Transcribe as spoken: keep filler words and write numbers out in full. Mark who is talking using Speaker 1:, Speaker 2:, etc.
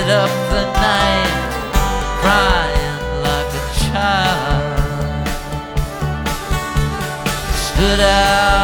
Speaker 1: up the night, crying like a child. Stood out